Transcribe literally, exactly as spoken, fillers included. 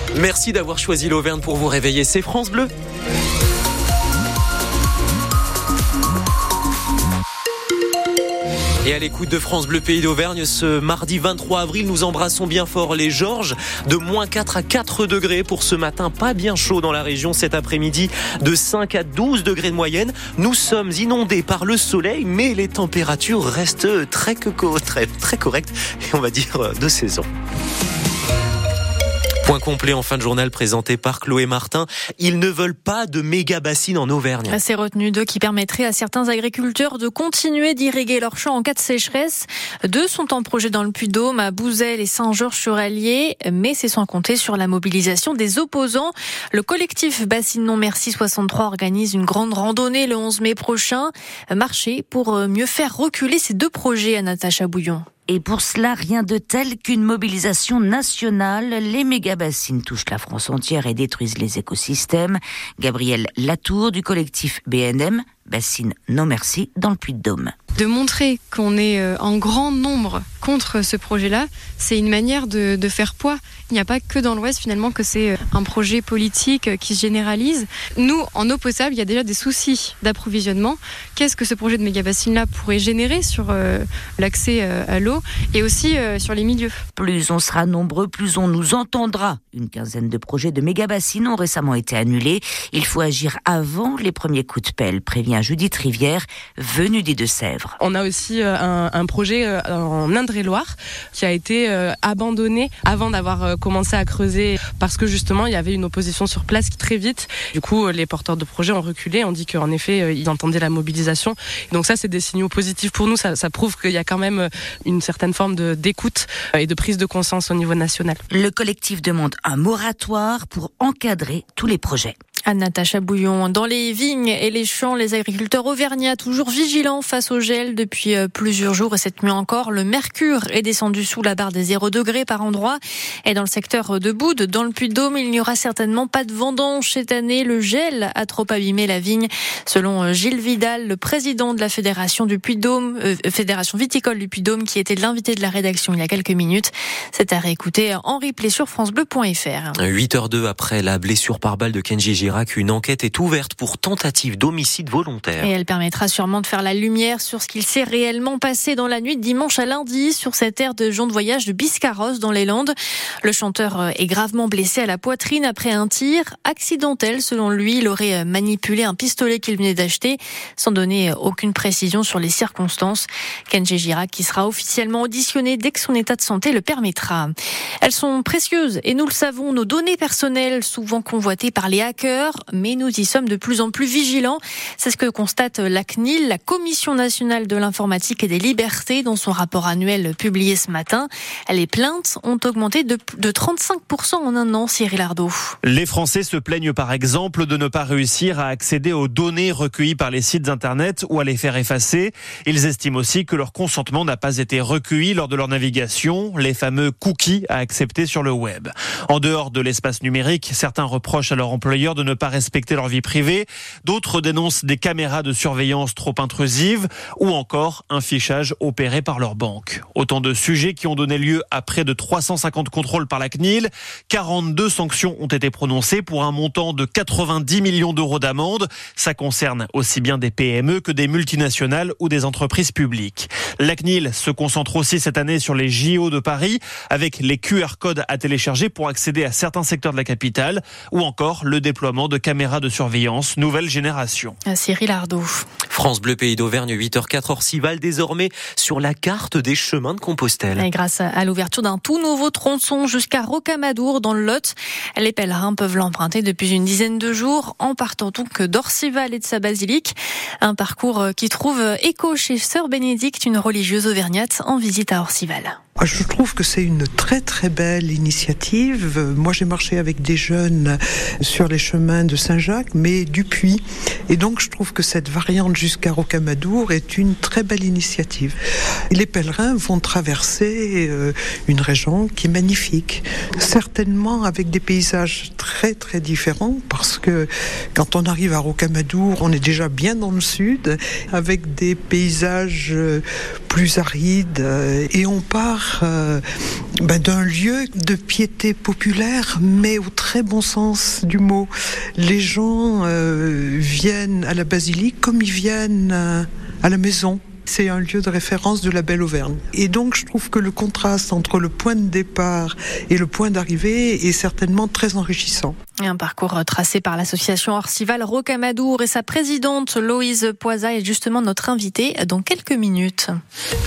Merci d'avoir choisi l'Auvergne pour vous réveiller, c'est France Bleu. Et à l'écoute de France Bleu Pays d'Auvergne, ce mardi vingt-trois avril, nous embrassons bien fort les Georges, de moins quatre à quatre degrés pour ce matin, pas bien chaud dans la région cet après-midi, de cinq à douze degrés de moyenne. Nous sommes inondés par le soleil, mais les températures restent très, très, très correctes, et on va dire de saison. Point complet en fin de journal présenté par Chloé Martin. Ils ne veulent pas de méga bassines en Auvergne. Ces retenues d'eau qui permettraient à certains agriculteurs de continuer d'irriguer leurs champs en cas de sécheresse. Deux sont en projet dans le Puy-de-Dôme, à Bouzel et Saint-Georges-sur-Allier, mais c'est sans compter sur la mobilisation des opposants. Le collectif Bassines Non Merci soixante-trois organise une grande randonnée le onze mai prochain. Marché pour mieux faire reculer ces deux projets, à Natacha Bouillon. Et pour cela, rien de tel qu'une mobilisation nationale. Les méga-bassines touchent la France entière et détruisent les écosystèmes. Gabrielle Latour du collectif B N M, Bassines Non Merci, dans le Puy-de-Dôme. De montrer qu'on est en grand nombre contre ce projet-là, c'est une manière de, de faire poids. Il n'y a pas que dans l'Ouest finalement que c'est un projet politique qui se généralise. Nous, en eau potable, il y a déjà des soucis d'approvisionnement. Qu'est-ce que ce projet de méga-bassine-là pourrait générer sur euh, l'accès euh, à l'eau et aussi euh, sur les milieux? Plus on sera nombreux, plus on nous entendra. Une quinzaine de projets de méga-bassines ont récemment été annulés. Il faut agir avant les premiers coups de pelle, prévient Judith Rivière, venue des Deux-Sèvres. On a aussi un, un projet en Indre-et-Loire qui a été abandonné avant d'avoir commencé à creuser parce que justement il y avait une opposition sur place qui très vite. Du coup, les porteurs de projets ont reculé, on dit qu'en effet ils entendaient la mobilisation. Donc ça, c'est des signaux positifs pour nous. Ça, ça prouve qu'il y a quand même une certaine forme de, d'écoute et de prise de conscience au niveau national. Le collectif demande un moratoire pour encadrer tous les projets. À Natacha Bouillon. Dans les vignes et les champs, les agriculteurs auvergnats toujours vigilants face au gel depuis plusieurs jours et cette nuit encore. Le mercure est descendu sous la barre des zéro degrés par endroit. Et dans le secteur de Boudes, dans le Puy-de-Dôme, il n'y aura certainement pas de vendange cette année. Le gel a trop abîmé la vigne. Selon Gilles Vidal, le président de la Fédération du Puy-de-Dôme, euh, Fédération viticole du Puy-de-Dôme, qui était l'invité de la rédaction il y a quelques minutes. C'est à réécouter en replay sur francebleu point f r. huit heures deux après la blessure par balle de Kenji Girac, une enquête est ouverte pour tentative d'homicide volontaire. Et elle permettra sûrement de faire la lumière sur ce qu'il s'est réellement passé dans la nuit de dimanche à lundi sur cette aire de gens de voyage de Biscarrosse dans les Landes. Le chanteur est gravement blessé à la poitrine après un tir accidentel. Selon lui, il aurait manipulé un pistolet qu'il venait d'acheter sans donner aucune précision sur les circonstances. Kenji Girac qui sera officiellement auditionné dès que son état de santé le permettra. Elles sont précieuses et nous le savons, nos données personnelles souvent convoitées par les hackers. Mais nous y sommes de plus en plus vigilants. C'est ce que constate la C N I L, la Commission nationale de l'informatique et des libertés, dans son rapport annuel publié ce matin. Les plaintes ont augmenté de, de trente-cinq pour cent en un an, Cyril Ardo. Les Français se plaignent par exemple de ne pas réussir à accéder aux données recueillies par les sites internet ou à les faire effacer. Ils estiment aussi que leur consentement n'a pas été recueilli lors de leur navigation, les fameux cookies à accepter sur le web. En dehors de l'espace numérique, certains reprochent à leur employeur de ne pas respecter leur vie privée. D'autres dénoncent des caméras de surveillance trop intrusives ou encore un fichage opéré par leur banque. Autant de sujets qui ont donné lieu à près de trois cent cinquante contrôles par la C N I L. quarante-deux sanctions ont été prononcées pour un montant de quatre-vingt-dix millions d'euros d'amende. Ça concerne aussi bien des P M E que des multinationales ou des entreprises publiques. La C N I L se concentre aussi cette année sur les J O de Paris avec les Q R codes à télécharger pour accéder à certains secteurs de la capitale ou encore le déploiement de caméras de surveillance nouvelle génération. Cyril Ardo. France Bleu Pays d'Auvergne, huit heures quatre, Orcival désormais sur la carte des chemins de Compostelle. Et grâce à l'ouverture d'un tout nouveau tronçon jusqu'à Rocamadour dans le Lot, les pèlerins peuvent l'emprunter depuis une dizaine de jours en partant donc d'Orcival et de sa basilique. Un parcours qui trouve écho chez Sœur Bénédicte, une religieuse auvergnate en visite à Orcival. Je trouve que c'est une très très belle initiative. Moi j'ai marché avec des jeunes sur les chemins de Saint-Jacques, mais du Puy. Et donc je trouve que cette variante jusqu'à Rocamadour est une très belle initiative. Les pèlerins vont traverser une région qui est magnifique, certainement avec des paysages très très différents, parce que quand on arrive à Rocamadour, on est déjà bien dans le sud, avec des paysages plus aride, et on part euh, ben, d'un lieu de piété populaire, mais au très bon sens du mot. Les gens euh, viennent à la basilique comme ils viennent euh, à la maison. C'est un lieu de référence de la belle Auvergne. Et donc, je trouve que le contraste entre le point de départ et le point d'arrivée est certainement très enrichissant. Et un parcours tracé par l'association Orcival Rocamadour et sa présidente Loïse Poisa est justement notre invitée dans quelques minutes.